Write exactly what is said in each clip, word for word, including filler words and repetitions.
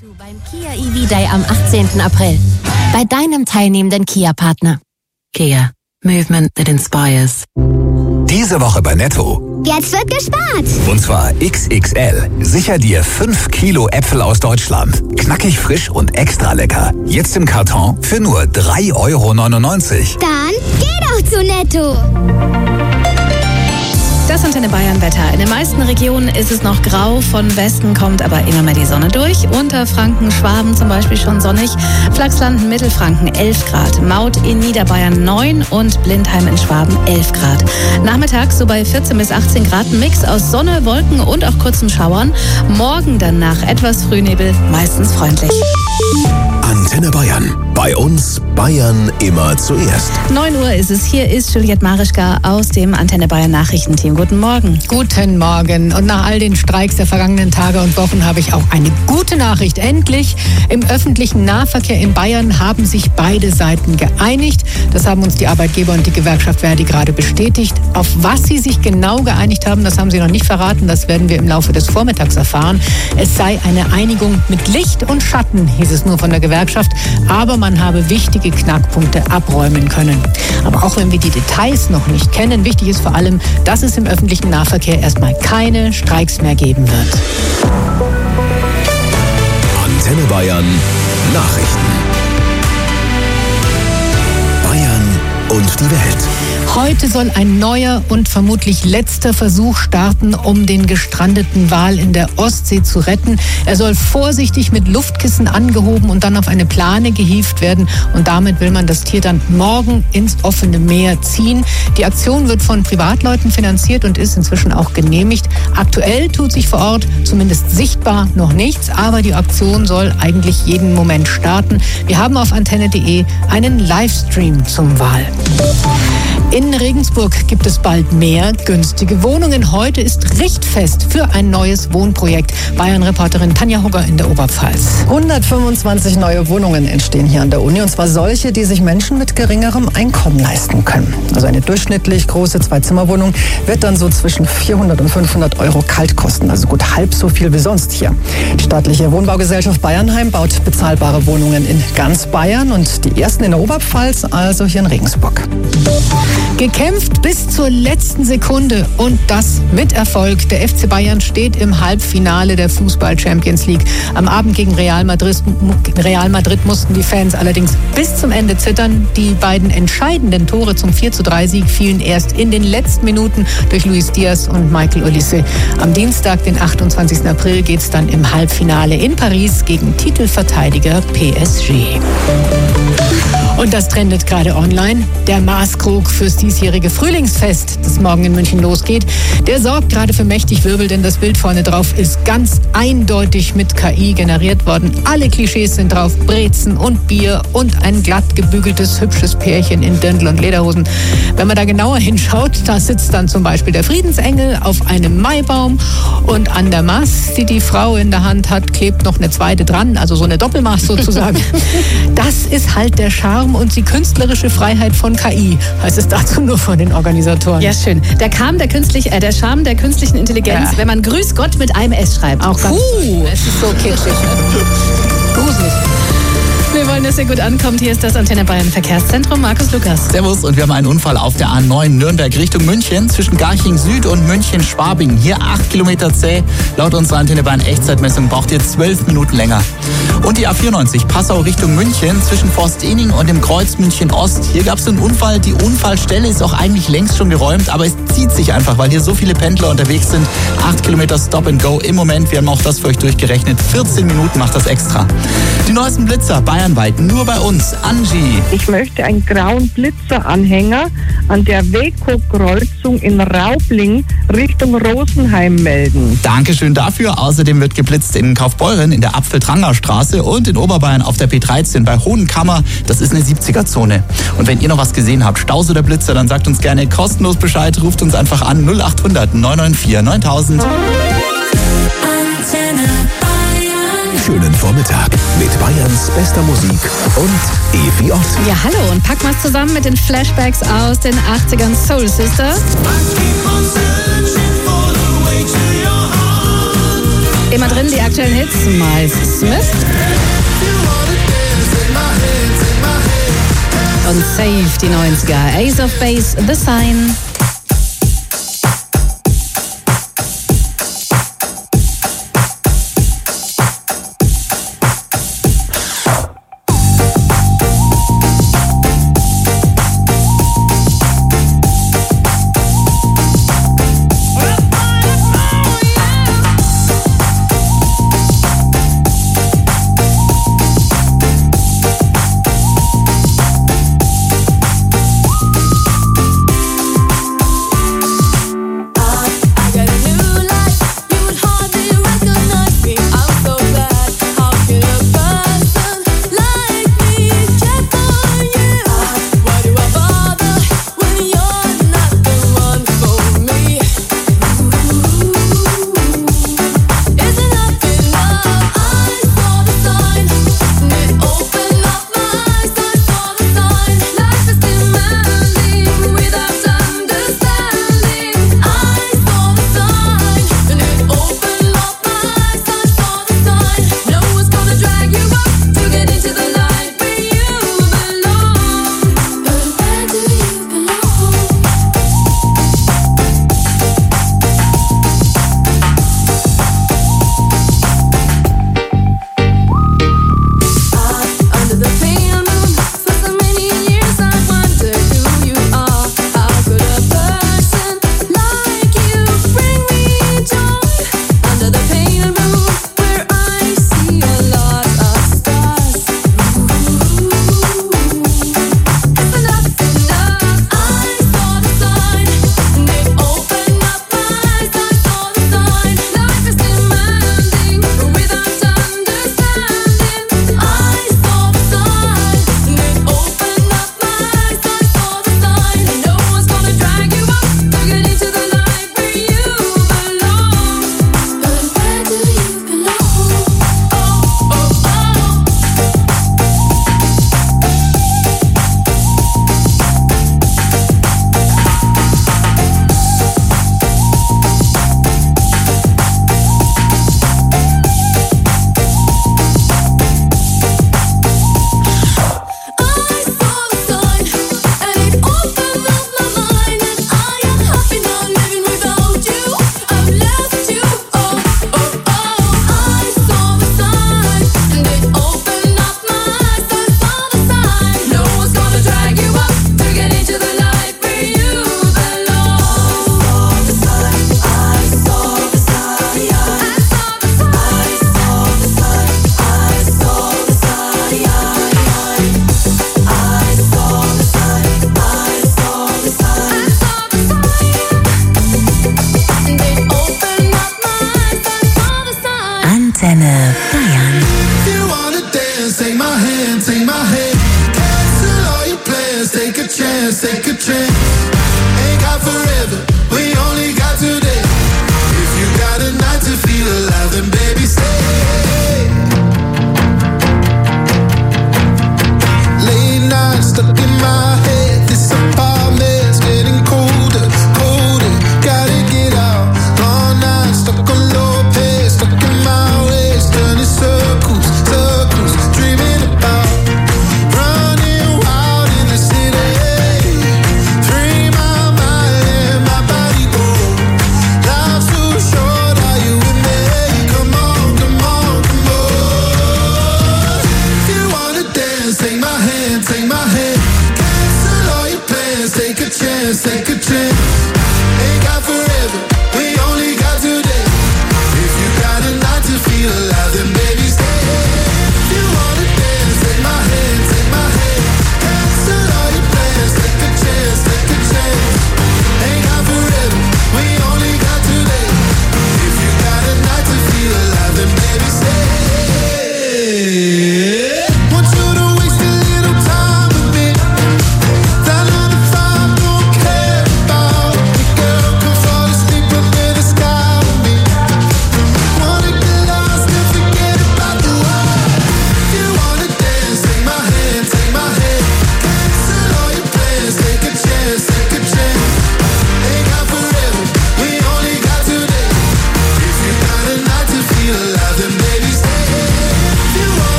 Du beim Kia E V Day am achtzehnten April. Bei deinem teilnehmenden Kia-Partner. Kia. Movement that inspires. Diese Woche bei Netto. Jetzt wird gespart. Und zwar X X L. Sicher dir fünf Kilo Äpfel aus Deutschland. Knackig frisch und extra lecker. Jetzt im Karton für nur drei Euro neunundneunzig. Dann geh doch zu Netto. Das Antenne Bayern Wetter. In den meisten Regionen ist es noch grau, von Westen kommt aber immer mehr die Sonne durch. Unterfranken, Schwaben zum Beispiel schon sonnig. Flachslanden, Mittelfranken elf Grad. Maut in Niederbayern neun und Blindheim in Schwaben elf Grad. Nachmittags so bei vierzehn bis achtzehn Grad. Ein Mix aus Sonne, Wolken und auch kurzen Schauern. Morgen dann nach etwas Frühnebel, meistens freundlich. Antenne Bayern. Bei uns Bayern immer zuerst. neun Uhr ist es. Hier ist Juliette Marischka aus dem Antenne Bayern Nachrichtenteam. Guten Morgen. Guten Morgen. Und nach all den Streiks der vergangenen Tage und Wochen habe ich auch eine gute Nachricht. Endlich im öffentlichen Nahverkehr in Bayern haben sich beide Seiten geeinigt. Das haben uns die Arbeitgeber und die Gewerkschaft Verdi gerade bestätigt. Auf was sie sich genau geeinigt haben, das haben sie noch nicht verraten. Das werden wir im Laufe des Vormittags erfahren. Es sei eine Einigung mit Licht und Schatten, hieß es nur von der Gewerkschaft. Aber man habe wichtige Knackpunkte abräumen können. Aber auch wenn wir die Details noch nicht kennen, wichtig ist vor allem, dass es im öffentlichen Nahverkehr erstmal keine Streiks mehr geben wird. Antenne Bayern Nachrichten. Bayern und die Welt. Heute soll ein neuer und vermutlich letzter Versuch starten, um den gestrandeten Wal in der Ostsee zu retten. Er soll vorsichtig mit Luftkissen angehoben und dann auf eine Plane gehievt werden. Und damit will man das Tier dann morgen ins offene Meer ziehen. Die Aktion wird von Privatleuten finanziert und ist inzwischen auch genehmigt. Aktuell tut sich vor Ort zumindest sichtbar noch nichts, aber die Aktion soll eigentlich jeden Moment starten. Wir haben auf antenne punkt de einen Livestream zum Wal. In Regensburg gibt es bald mehr günstige Wohnungen. Heute ist Richtfest für ein neues Wohnprojekt. Bayern-Reporterin Tanja Hugger in der Oberpfalz. hundertfünfundzwanzig neue Wohnungen entstehen hier an der Uni. Und zwar solche, die sich Menschen mit geringerem Einkommen leisten können. Also eine durchschnittlich große Zwei-Zimmer-Wohnung wird dann so zwischen vierhundert und fünfhundert Euro kalt kosten. Also gut halb so viel wie sonst hier. Die staatliche Wohnbaugesellschaft Bayernheim baut bezahlbare Wohnungen in ganz Bayern. Und die ersten in der Oberpfalz, also hier in Regensburg. Gekämpft bis zur letzten Sekunde und das mit Erfolg. Der F C Bayern steht im Halbfinale der Fußball-Champions League. Am Abend gegen Real Madrid, Real Madrid mussten die Fans allerdings bis zum Ende zittern. Die beiden entscheidenden Tore zum vier zu drei Sieg fielen erst in den letzten Minuten durch Luis Diaz und Michael Olise. Am Dienstag, den achtundzwanzigsten April, geht es dann im Halbfinale in Paris gegen Titelverteidiger P S G. Und das trendet gerade online. Der Maßkrug fürs diesjährige Frühlingsfest, das morgen in München losgeht, der sorgt gerade für mächtig Wirbel, denn das Bild vorne drauf ist ganz eindeutig mit K I generiert worden. Alle Klischees sind drauf, Brezen und Bier und ein glatt gebügeltes, hübsches Pärchen in Dirndl und Lederhosen. Wenn man da genauer hinschaut, da sitzt dann zum Beispiel der Friedensengel auf einem Maibaum und an der Mast, die die Frau in der Hand hat, klebt noch eine zweite dran, also so eine Doppelmast sozusagen. Das ist halt der Charme und die künstlerische Freiheit von K I, heißt es dazu nur von den Organisatoren. Ja, schön. Der Charme der, künstlich, äh, der, Charme der künstlichen Intelligenz, ja. Wenn man Grüß Gott mit einem S schreibt. Auch ganz uh, es ist so kitschig. Gruselig. Wir wollen, dass ihr gut ankommt. Hier ist das Antenne Bayern Verkehrszentrum. Markus Lukas. Servus, und wir haben einen Unfall auf der A neun Nürnberg Richtung München zwischen Garching Süd und München Schwabing. Hier acht Kilometer zäh. Laut unserer Antenne Bayern Echtzeitmessung braucht ihr zwölf Minuten länger. Und die A vierundneunzig Passau Richtung München zwischen Forst-Ening und dem Kreuz München Ost. Hier gab es einen Unfall. Die Unfallstelle ist auch eigentlich längst schon geräumt, aber es zieht sich einfach, weil hier so viele Pendler unterwegs sind. acht Kilometer Stop and Go im Moment. Wir haben auch das für euch durchgerechnet. vierzehn Minuten macht das extra. Die neuesten Blitzer bayernweit, nur bei uns. Angie. Ich möchte einen grauen Blitzeranhänger an der Weco-Kreuzung in Raubling Richtung Rosenheim melden. Dankeschön dafür. Außerdem wird geblitzt in Kaufbeuren in der Apfel-Tranger Straße und in Oberbayern auf der P dreizehn bei Hohenkammer. Das ist eine siebziger-Zone. Und wenn ihr noch was gesehen habt, Staus oder Blitzer, dann sagt uns gerne kostenlos Bescheid. Ruft uns einfach an null achthundert neun neun vier neuntausend. Schönen Vormittag mit Bayerns bester Musik und Evi Ott. Ja, hallo, und packen wir es zusammen mit den Flashbacks aus den achtzigern Soul Sisters. Immer drin die aktuellen Hits. Miles Smith. Und Save, die neunziger. Ace of Base, The Sign. Antenne Bayern. Three miles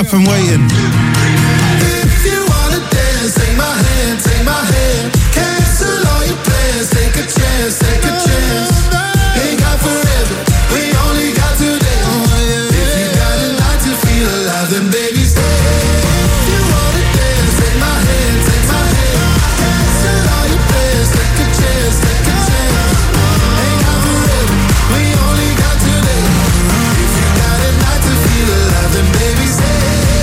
from waiting. If you wanna dance, take my hand, take my hand. Cancel all your plans, take a chance, take a chance. Ain't got forever, we only got today. If you got a night to feel alive, then baby stay. If you wanna dance, take my hand, take my hand. Cancel all your plans, take a chance, take a chance. Ain't got forever, we only got today. If you got a night to feel alive, then baby stay.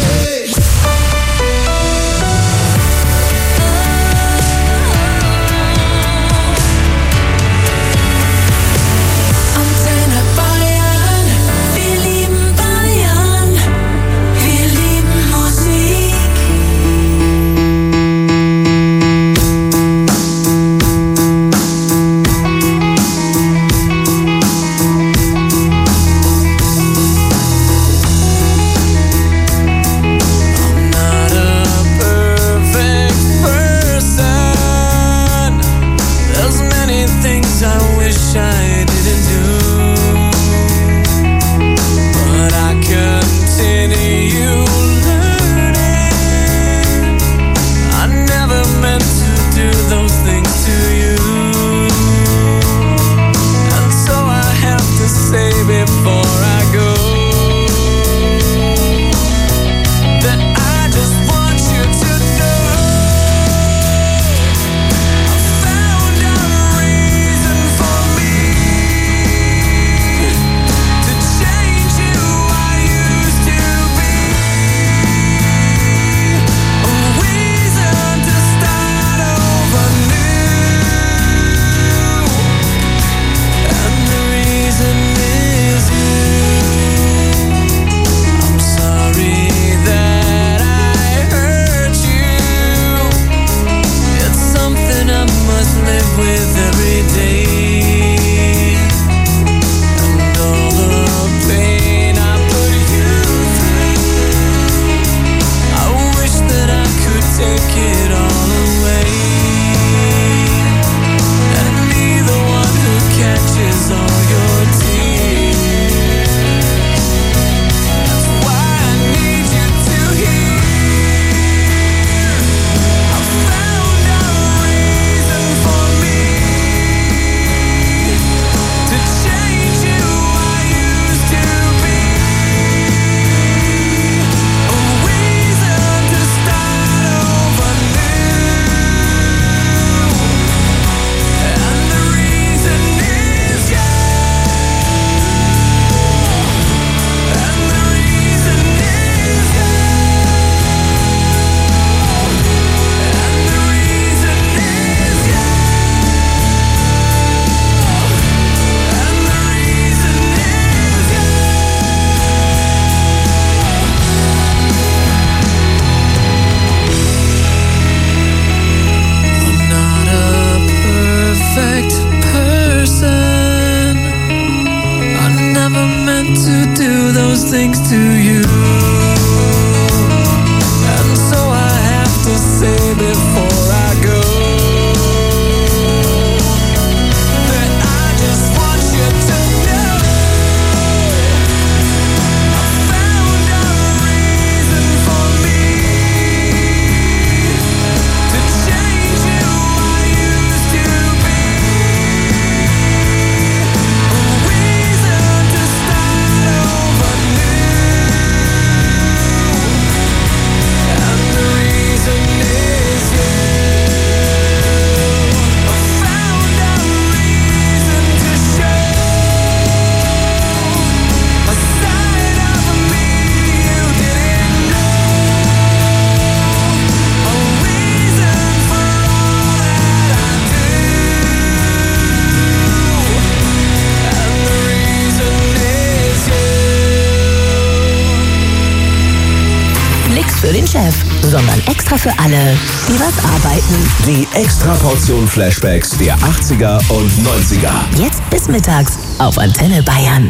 Für den Chef, sondern extra für alle, die was arbeiten. Die Extra-Portion Flashbacks der achtziger und neunziger. Jetzt bis mittags auf Antenne Bayern.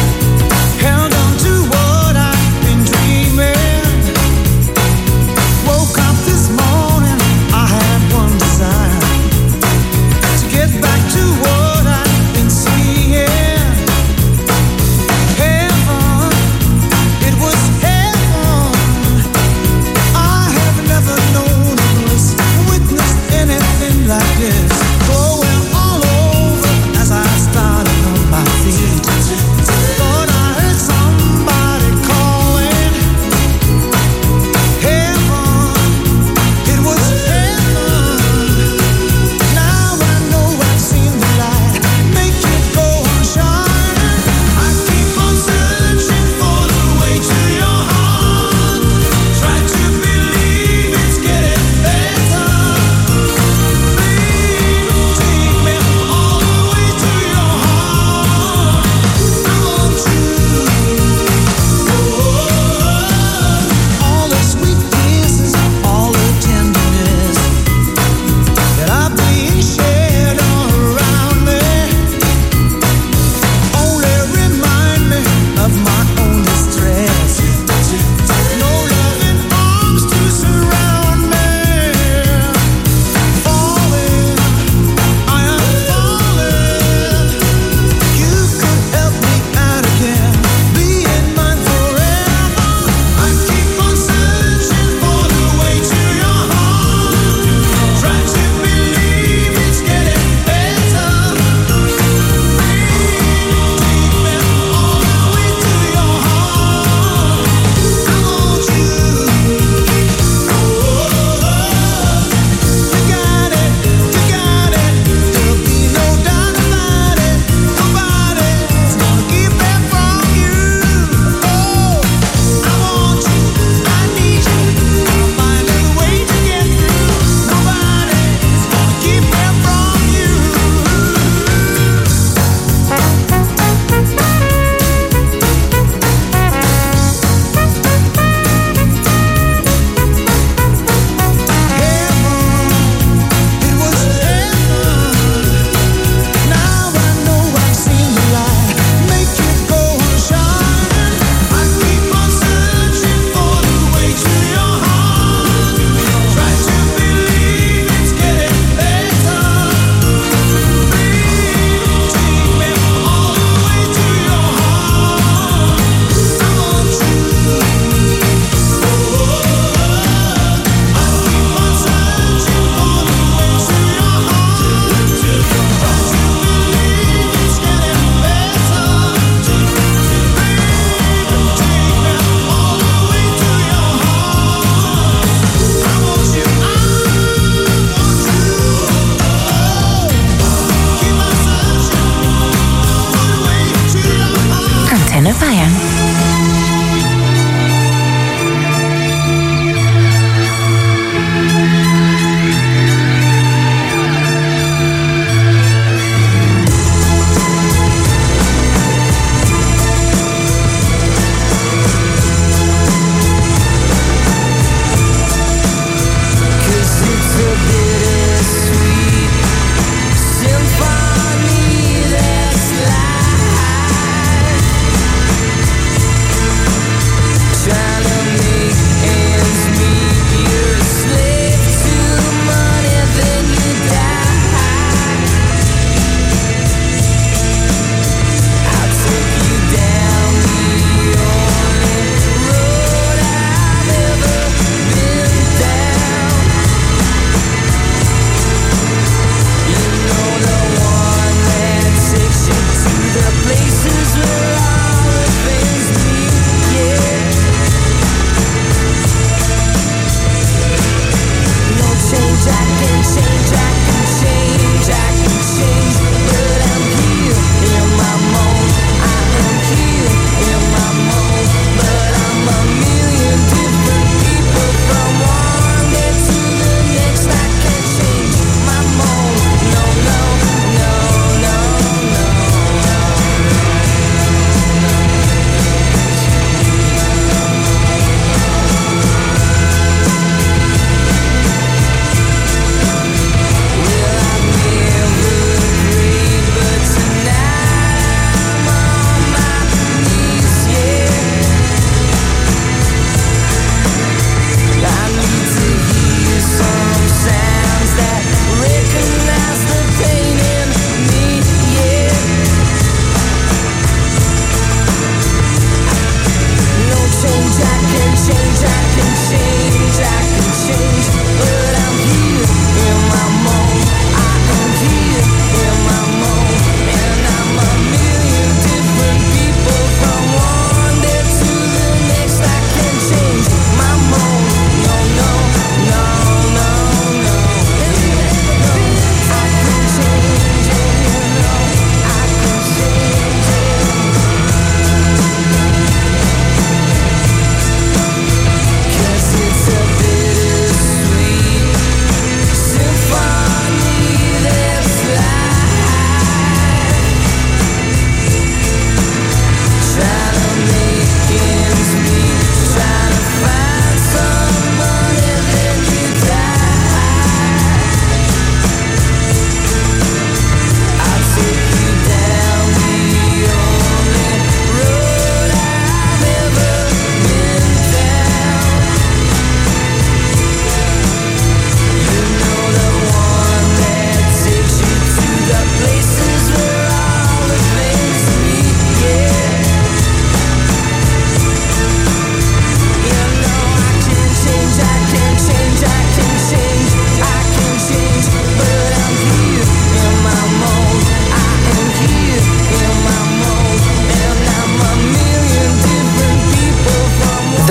Held on to what I've been dreaming.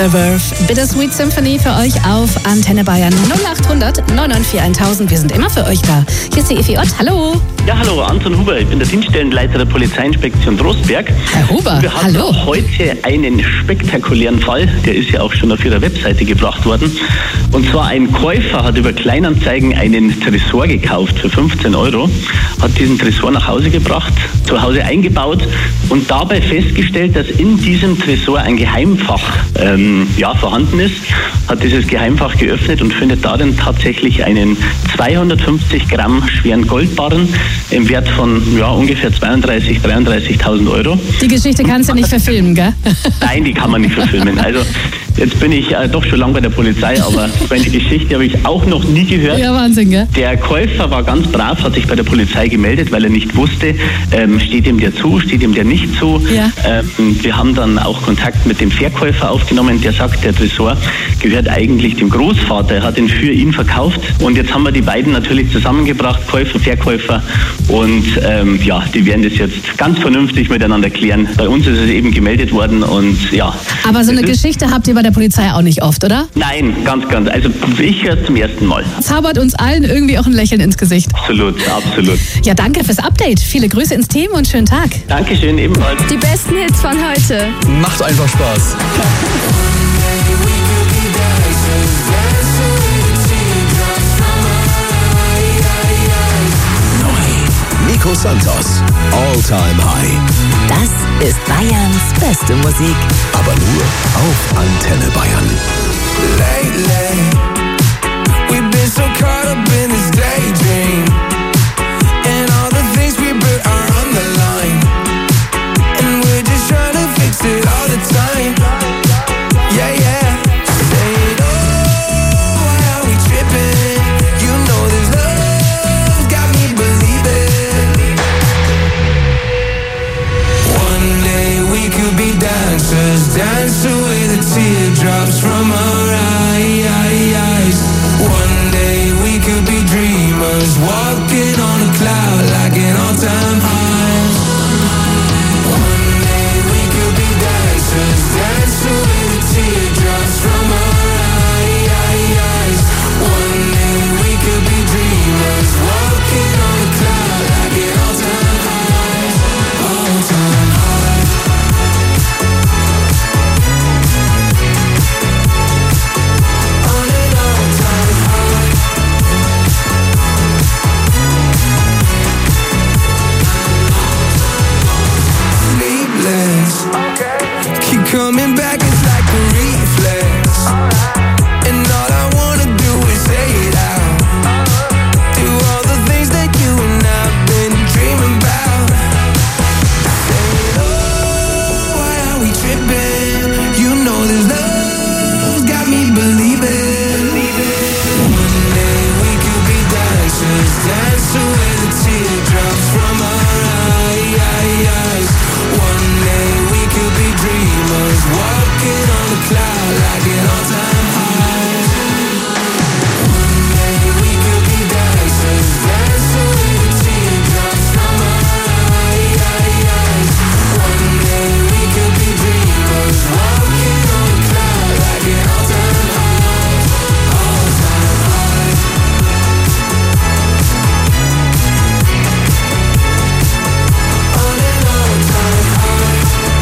Verve. Bittersweet Symphony für euch auf Antenne Bayern null acht hundert neun neun vier tausend. Wir sind immer für euch da. Hier ist die Effi Ott. Hallo. Ja, hallo, Anton Huber. Ich bin der Dienststellenleiter der Polizeiinspektion Trostberg. Herr Huber, wir haben hallo. heute einen spektakulären Fall. Der ist ja auch schon auf Ihrer Webseite gebracht worden. Und zwar ein Käufer hat über Kleinanzeigen einen Tresor gekauft für fünfzehn Euro, hat diesen Tresor nach Hause gebracht, zu Hause eingebaut und dabei festgestellt, dass in diesem Tresor ein Geheimfach ähm, ja, vorhanden ist, hat dieses Geheimfach geöffnet und findet darin tatsächlich einen zweihundertfünfzig Gramm schweren Goldbarren im Wert von ja, ungefähr zweiunddreißigtausend, dreiunddreißigtausend Euro. Die Geschichte kannst du nicht verfilmen, gell? Nein, die kann man nicht verfilmen. Also jetzt bin ich äh, doch schon lange bei der Polizei, aber meine Geschichte habe ich auch noch nie gehört. Ja, Wahnsinn, gell? Der Käufer war ganz brav, hat sich bei der Polizei gemeldet, weil er nicht wusste, ähm, steht ihm der zu, steht ihm der nicht zu. Ja. Ähm, wir haben dann auch Kontakt mit dem Verkäufer aufgenommen, der sagt, der Tresor gehört eigentlich dem Großvater, er hat ihn für ihn verkauft und jetzt haben wir die beiden natürlich zusammengebracht, Käufer, Verkäufer und ähm, ja, die werden das jetzt ganz vernünftig miteinander klären. Bei uns ist es eben gemeldet worden und ja. Aber so eine Geschichte habt ihr bei der Polizei auch nicht oft, oder? Nein, ganz, ganz. Also ich höre es zum ersten Mal. Zaubert uns allen irgendwie auch ein Lächeln ins Gesicht. Absolut, absolut. Ja, danke fürs Update. Viele Grüße ins Team und schönen Tag. Dankeschön, ebenfalls. Die besten Hits von heute. Macht einfach Spaß. Nico Santos, All Time High. Das ist Bayerns beste Musik. Aber nur auf Antenne Bayern. Lately, we've been so caught up in this daydream, and all the things we built are on the line, and we're just trying to fix it all the time. Yeah, yeah. Saying, oh, why are we tripping? You know this love's got me believing. One day we could be dancers, dance away the teardrops from our eyes. One day we could be dreamers, walking on a cloud like an all-time high. One day we could be dancers, dance away the teardrops from our eyes. One day we could be dreamers, walking on a cloud like an all-time high. All-time high. On an all-time high. Sleepless. Keep coming back, it's like a reflex. And all I wanna do is say it out. Do all the things that you and I've been dreaming about. Saying, oh, why are we tripping? You know this love's got me believing. One day we could be dancers, dance away the teardrops from our eyes. One day we could be dreamers, walking on a cloud like an all-time high. One day we could be dancers, dance away the teardrops from our eyes. One day we could be dreamers, walking on a cloud like an all-time high. All-time high. On an all-time high.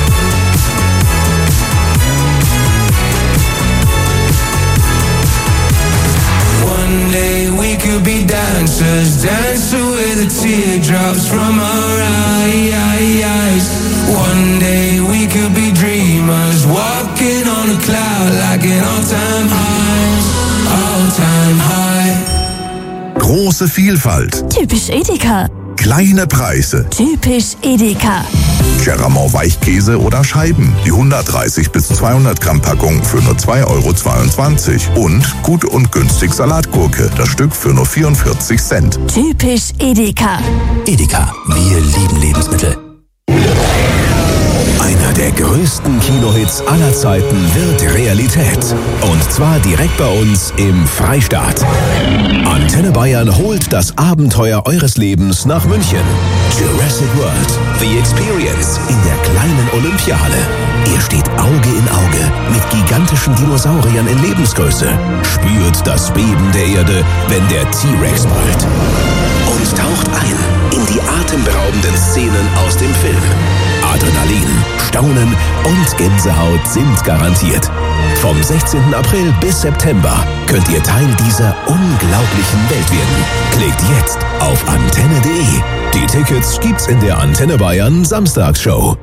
One day we could be dancers, dance away the teardrops from our eyes. One day we could be dreamers, walking on a cloud like an all-time high. All-time high. Große Vielfalt, Typisch Edeka. kleine Preise. Typisch Edeka. Cheramont Weichkäse oder Scheiben. Die hundertdreißig bis zweihundert Gramm Packung für nur zwei Euro zweiundzwanzig. Und gut und günstig Salatgurke. Das Stück für nur vierundvierzig Cent. Typisch Edeka. Edeka. Wir lieben Lebensmittel. Einer der größten Kinohits aller Zeiten wird Realität. Und zwar direkt bei uns im Freistaat. Antenne Bayern holt das Abenteuer eures Lebens nach München. Jurassic World, The Experience in der kleinen Olympiahalle. Ihr steht Auge in Auge mit gigantischen Dinosauriern in Lebensgröße. Spürt das Beben der Erde, wenn der T-Rex brüllt. Und taucht ein in die atemberaubenden Szenen aus dem Film. Adrenalin, Staunen und Gänsehaut sind garantiert. Vom sechzehnten April bis September könnt ihr Teil dieser unglaublichen Welt werden. Klickt jetzt auf antenne punkt de. Die Tickets gibt's in der Antenne Bayern Samstagsshow.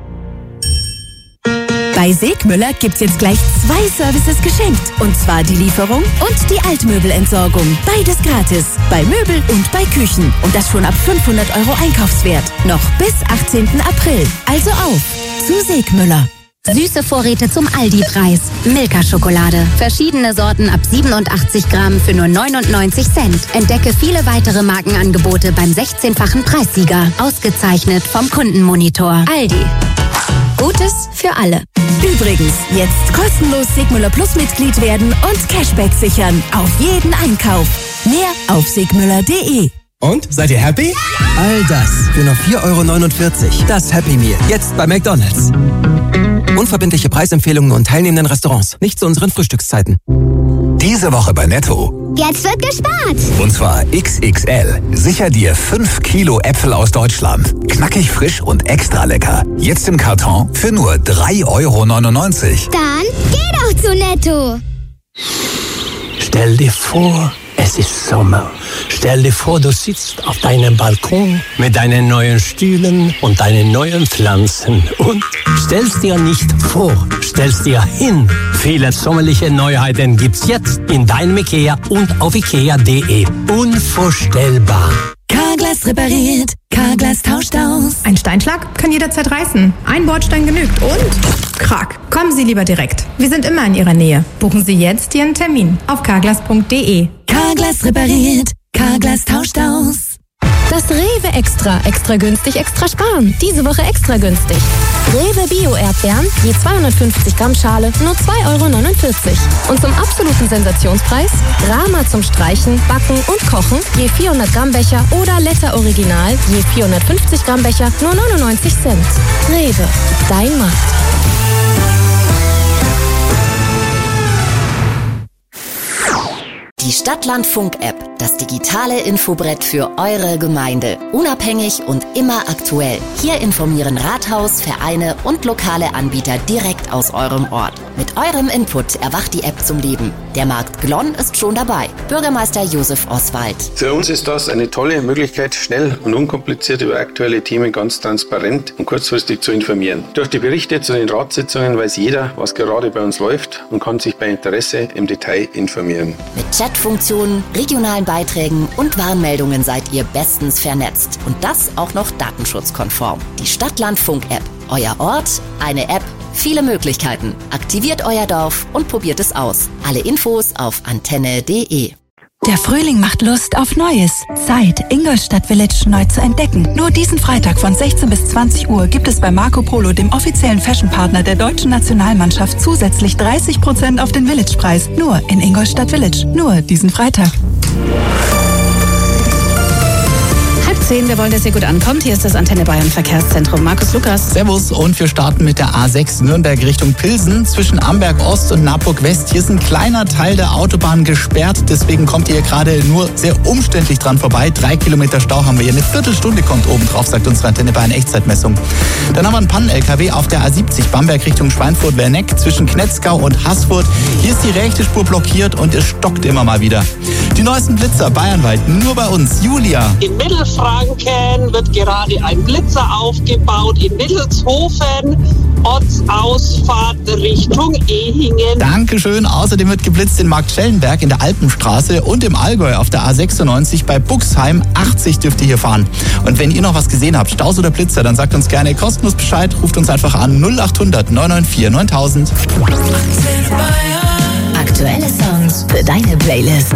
Bei Segmüller gibt's jetzt gleich zwei Services geschenkt. Und zwar die Lieferung und die Altmöbelentsorgung. Beides gratis. Bei Möbel und bei Küchen. Und das schon ab fünfhundert Euro Einkaufswert. Noch bis achtzehnten April. Also auf zu Segmüller. Süße Vorräte zum Aldi-Preis. Milka-Schokolade. Verschiedene Sorten ab siebenundachtzig Gramm für nur neunundneunzig Cent. Entdecke viele weitere Markenangebote beim sechzehnfachen Preissieger. Ausgezeichnet vom Kundenmonitor. Aldi. Gutes für alle. Übrigens, jetzt kostenlos Segmüller Plus Mitglied werden und Cashback sichern. Auf jeden Einkauf. Mehr auf segmüller punkt de. Und, seid ihr happy? All das für nur vier Euro neunundvierzig. Das Happy Meal. Jetzt bei McDonald's. Unverbindliche Preisempfehlungen und teilnehmenden Restaurants. Nicht zu unseren Frühstückszeiten. Diese Woche bei Netto. Jetzt wird gespart. Und zwar X X L. Sicher dir fünf Kilo Äpfel aus Deutschland. Knackig frisch und extra lecker. Jetzt im Karton für nur drei Euro neunundneunzig. Dann geh doch zu Netto. Stell dir vor, es ist Sommer. Stell dir vor, du sitzt auf deinem Balkon mit deinen neuen Stühlen und deinen neuen Pflanzen und stellst dir nicht vor, stellst dir hin. Viele sommerliche Neuheiten gibt's jetzt in deinem Ikea und auf ikea punkt de. Unvorstellbar. Carglass repariert, Carglass tauscht aus. Ein Steinschlag kann jederzeit reißen. Ein Bordstein genügt und krack. Kommen Sie lieber direkt. Wir sind immer in Ihrer Nähe. Buchen Sie jetzt Ihren Termin auf carglass punkt de. Carglass repariert, Carglass tauscht aus. Das Rewe Extra. Extra günstig, extra sparen. Diese Woche extra günstig. Rewe Bio-Erdbeeren, je zweihundertfünfzig Gramm Schale, nur zwei Euro neunundvierzig. Und zum absoluten Sensationspreis Rama zum Streichen, Backen und Kochen, je vierhundert Gramm Becher oder Letter Original, je vierhundertfünfzig Gramm Becher, nur neunundneunzig Cent. Rewe, dein Markt. Die Stadtlandfunk-App, das digitale Infobrett für eure Gemeinde. Unabhängig und immer aktuell. Hier informieren Rathaus, Vereine und lokale Anbieter direkt aus eurem Ort. Mit eurem Input erwacht die App zum Leben. Der Markt Glonn ist schon dabei. Bürgermeister Josef Oswald. Für uns ist das eine tolle Möglichkeit, schnell und unkompliziert über aktuelle Themen ganz transparent und kurzfristig zu informieren. Durch die Berichte zu den Ratssitzungen weiß jeder, was gerade bei uns läuft und kann sich bei Interesse im Detail informieren. Mit Chatfunktionen, regionalen Beiträgen und Warnmeldungen seid ihr bestens vernetzt. Und das auch noch datenschutzkonform. Die Stadtlandfunk-App. Euer Ort, eine App, viele Möglichkeiten. Aktiviert euer Dorf und probiert es aus. Alle Infos auf antenne punkt de. Der Frühling macht Lust auf Neues. Zeit, Ingolstadt Village neu zu entdecken. Nur diesen Freitag von sechzehn bis zwanzig Uhr gibt es bei Marco Polo, dem offiziellen Fashionpartner der deutschen Nationalmannschaft, zusätzlich dreißig Prozent auf den Village-Preis. Nur in Ingolstadt Village. Nur diesen Freitag. zehn, wir wollen, dass ihr gut ankommt. Hier ist das Antenne Bayern Verkehrszentrum. Markus Lukas. Servus, und wir starten mit der A sechs Nürnberg Richtung Pilsen zwischen Amberg Ost und Naburg West. Hier ist ein kleiner Teil der Autobahn gesperrt, deswegen kommt ihr gerade nur sehr umständlich dran vorbei. Drei Kilometer Stau haben wir hier. Eine Viertelstunde kommt oben drauf, sagt unsere Antenne Bayern Echtzeitmessung. Dann haben wir einen Pannen-L K W auf der A siebzig Bamberg Richtung Schweinfurt-Werneck zwischen Knetzgau und Haßfurt. Hier ist die rechte Spur blockiert und es stockt immer mal wieder. Die neuesten Blitzer bayernweit, nur bei uns. Julia. In Mittelfranken wird gerade ein Blitzer aufgebaut, in Mittelshofen, Ortsausfahrt Richtung Ehingen. Dankeschön. Außerdem wird geblitzt in Marktschellenberg in der Alpenstraße und im Allgäu auf der A sechsundneunzig bei Buxheim. achtzig dürft ihr hier fahren. Und wenn ihr noch was gesehen habt, Staus oder Blitzer, dann sagt uns gerne kostenlos Bescheid. Ruft uns einfach an null achthundert neun neun vier neuntausend. Aktuelle Songs für deine Playlist.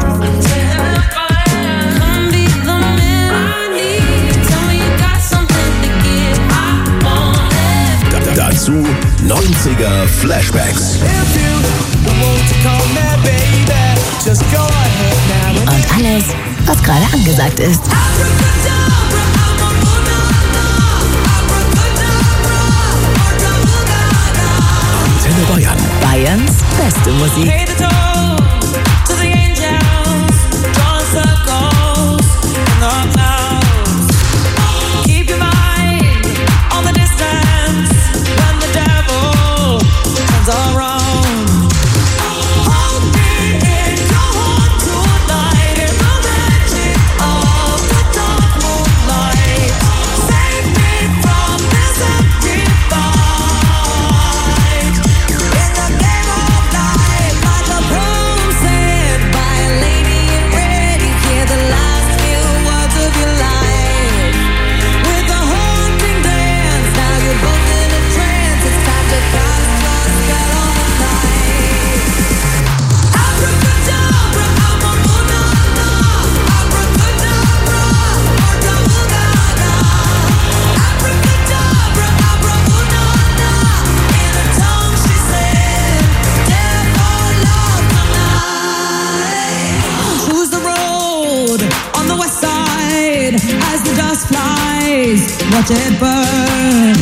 Dazu neunziger Flashbacks. Und alles, was gerade angesagt ist. Antenne Bayern. Bayerns beste Musik. Watch it burn.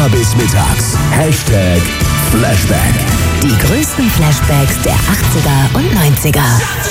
immer bis mittags. Hashtag Flashback. Die größten Flashbacks der achtziger und neunziger.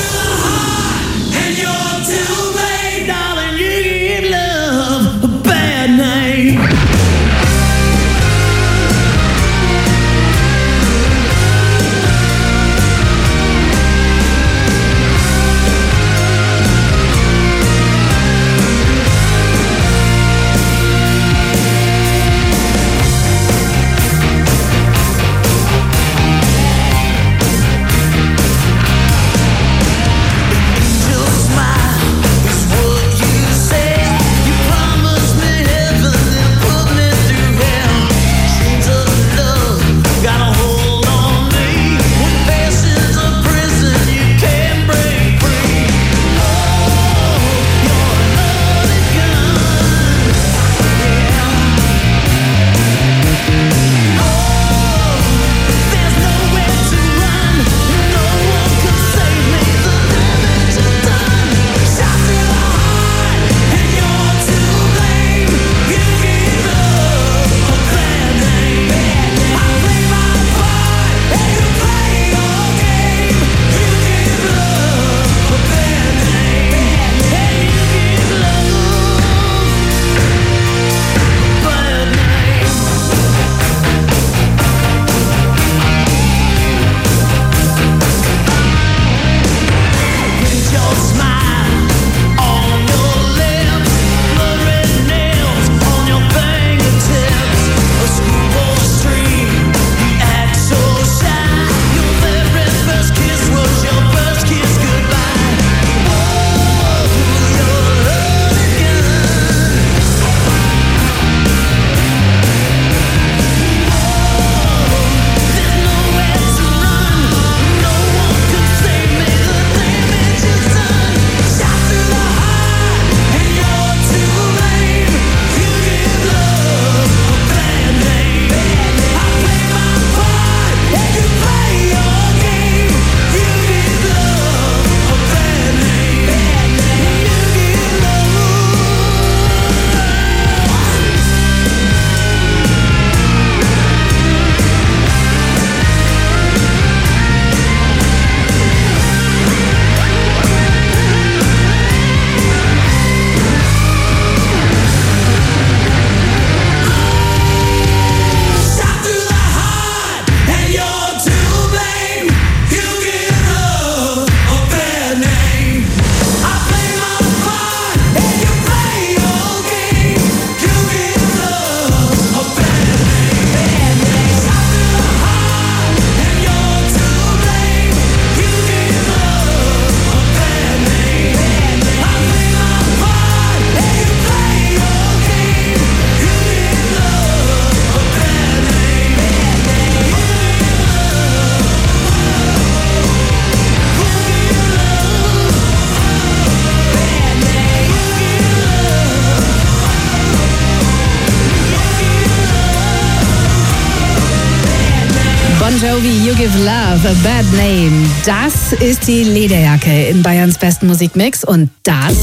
Bon Jovi, You Give Love a Bad Name. Das ist die Lederjacke in Bayerns besten Musikmix. Und das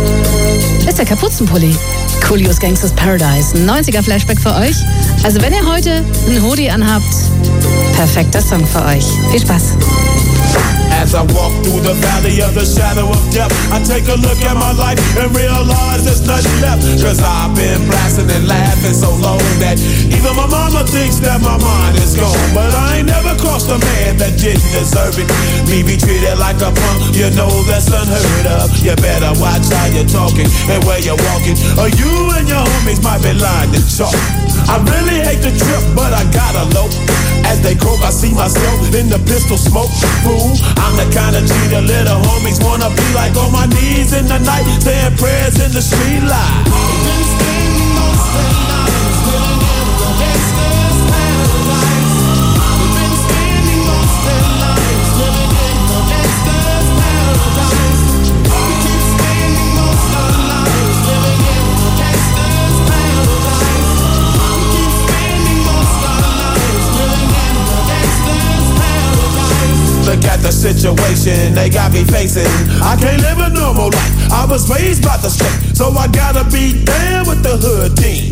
ist der Kapuzenpulli. Coolios Gangsters Paradise. Ein neunziger Flashback für euch. Also wenn ihr heute einen Hoodie anhabt, perfekter Song für euch. Viel Spaß. As I walk through the valley of the shadow of death, I take a look at my life and realize there's nothing left. Cause I've been blasting and laughing so long that even my mama thinks that my mind is gone. But I ain't never crossed a man that didn't deserve it. Me be treated like a punk, you know that's unheard of. You better watch how you're talking and where you're walking, or you and your homies might be lying to chalk. I really hate the trip, but I gotta low. As they croak, I see myself in the pistol smoke. Fool, I'm the kind of G the little homies wanna be like, on my knees in the night, saying prayers in the street light. Been spending most of the nights living in the gangster's paradise. We've been spending most of the nights living in the gangster's paradise. We keep spending most of the nights living in the gangster's paradise. We keep spending most of the nights living in the gangster's paradise. Look at the situation they got me facing. I can't live a normal life. I was raised by the state, so I gotta be down with the hood team.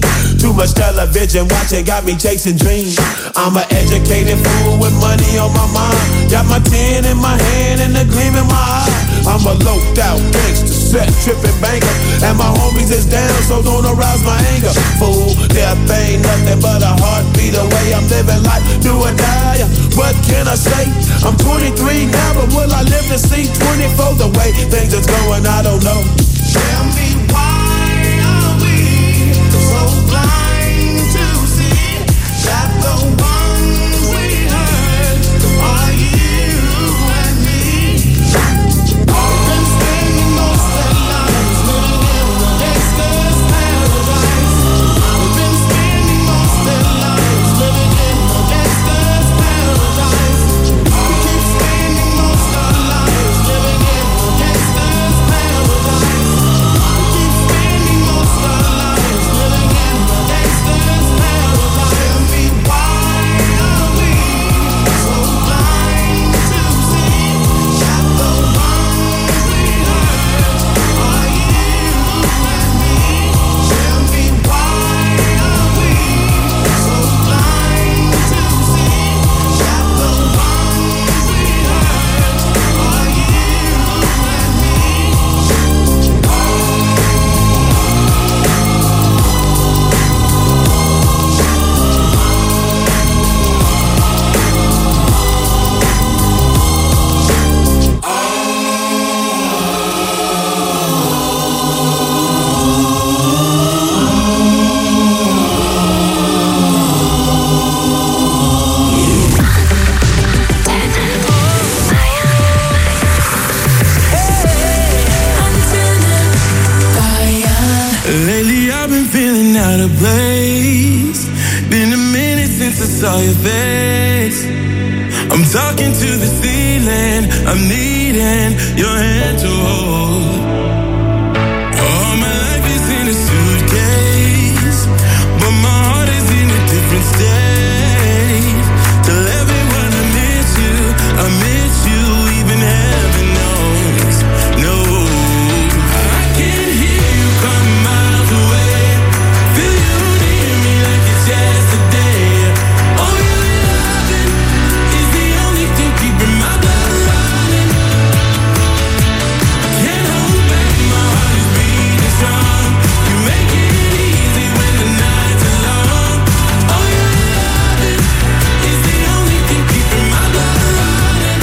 Too much television watching got me chasing dreams. I'm an educated fool with money on my mind. Got my tin in my hand and a gleam in my eye. I'm a loped out gangster, set tripping banker, and my homies is down, so don't arouse my anger. Fool, death ain't nothing but a heartbeat away. I'm living life, do or die. What can I say? I'm twenty-three now, but will I live to see twenty-four? The way things is going, I don't know. Tell me why are we so blind to see that the ones we hurt are you and me? Been spending most of their lives living in a gangster's paradise. We've been spending most of their lives living in a gangster's paradise. We keep spending most of our lives living in a gangster's paradise. We keep spending most of our lives living in a gangster's paradise. Tell me why are we so blind to see that the ones we hurt are you and me? Tell me why are we so blind to see that the ones we hurt are you and me? Lately I've been feeling out of place. Been a minute since I saw your face. I'm talking to the ceiling. I'm needing your hand to hold. All my life is in a suitcase, but my heart is in a different state. Tell everyone I miss you, I miss you, even heaven knows. No, I can hear you coming miles away. Feel you near me like it's yesterday. Oh, your loving is the only thing keeping my blood running. Can't hold back, my heart is beating strong. You make it easy when the nights are long. Oh, your loving is the only thing keeping my blood running.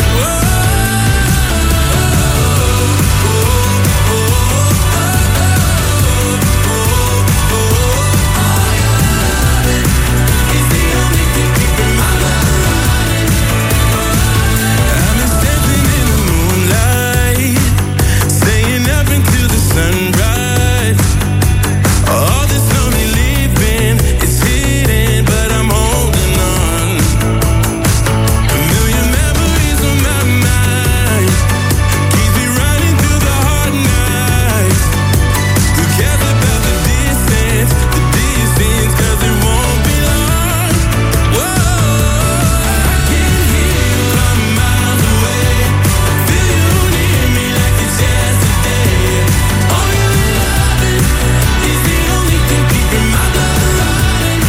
I've been standing in the moonlight, staying up until the sunrise. All this lonely living is hidden, but I'm holding on. A million memories on my mind, keeps me running through the hard nights. Who cares about the distance, the distance, 'cause it won't be long. Whoa, I can hear you coming miles away. Feel you near me like it's yesterday. Oh, your loving is the only thing keeping my blood running.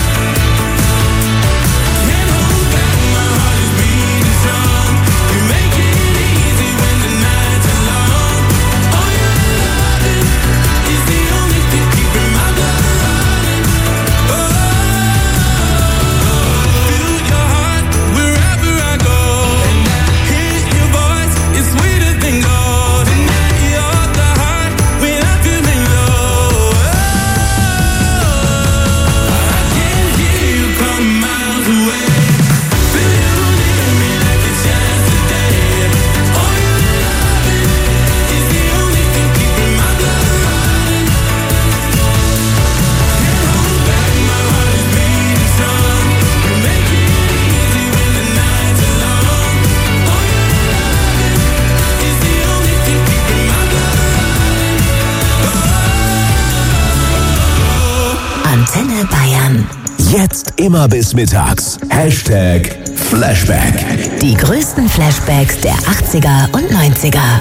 Can't hold back, my heart is beating strong. You make it easy when the nights are long. Oh, your loving is the only thing keeping my blood running. Feel your heart wherever I go. Hear your voice, it's sweeter than gold. And now you're the heart when I'm feeling low. I can hear you come miles away. Feel you near me like it's yesterday. Oh, your loving is the only thing keeping my blood running. Can't hold back, my heart is beating strong. You make it easy when the nights are long. Oh, your loving is the only thing keeping my blood running. Antenne Bayern. Jetzt immer bis mittags. Hashtag Flashback. Die größten Flashbacks der achtziger und neunziger.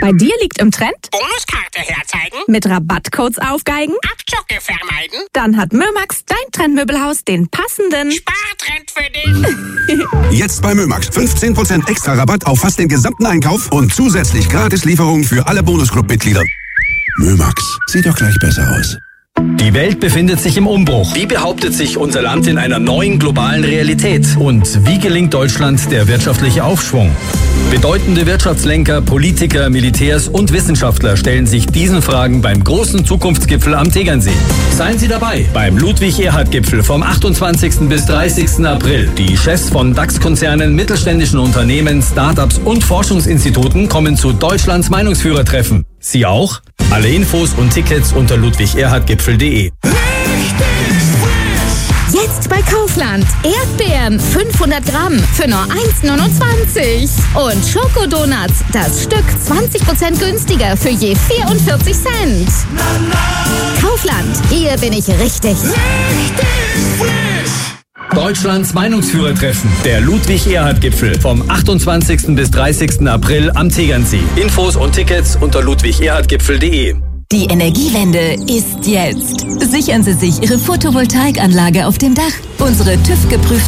Bei dir liegt im Trend? Bonuskarte herzeigen? Mit Rabattcodes aufgeigen? Abzocke vermeiden? Dann hat Mömax, dein Trendmöbelhaus, den passenden Spartrend für dich. Jetzt bei Mömax. fünfzehn Prozent extra Rabatt auf fast den gesamten Einkauf und zusätzlich Gratis-Lieferung für alle Bonusclub-Mitglieder. Mömax. Sieht doch gleich besser aus. Die Welt befindet sich im Umbruch. Wie behauptet sich unser Land in einer neuen globalen Realität? Und wie gelingt Deutschland der wirtschaftliche Aufschwung? Bedeutende Wirtschaftslenker, Politiker, Militärs und Wissenschaftler stellen sich diesen Fragen beim großen Zukunftsgipfel am Tegernsee. Seien Sie dabei beim Ludwig-Erhard-Gipfel vom achtundzwanzigsten bis dreißigsten April. Die Chefs von DAX-Konzernen, mittelständischen Unternehmen, Startups und Forschungsinstituten kommen zu Deutschlands Meinungsführertreffen. Sie auch? Alle Infos und Tickets unter ludwig erhard gipfel punkt de. Jetzt bei Kaufland. Erdbeeren fünfhundert Gramm für nur eins neunundzwanzig. Und Schokodonuts, das Stück zwanzig Prozent günstiger für je vierundvierzig Cent. Kaufland, hier bin ich richtig. Deutschlands Meinungsführertreffen. Der Ludwig-Erhard-Gipfel vom achtundzwanzigsten bis dreißigsten April am Tegernsee. Infos und Tickets unter ludwig erhard gipfel punkt de. Die Energiewende ist jetzt. Sichern Sie sich Ihre Photovoltaikanlage auf dem Dach. Unsere TÜV-geprüften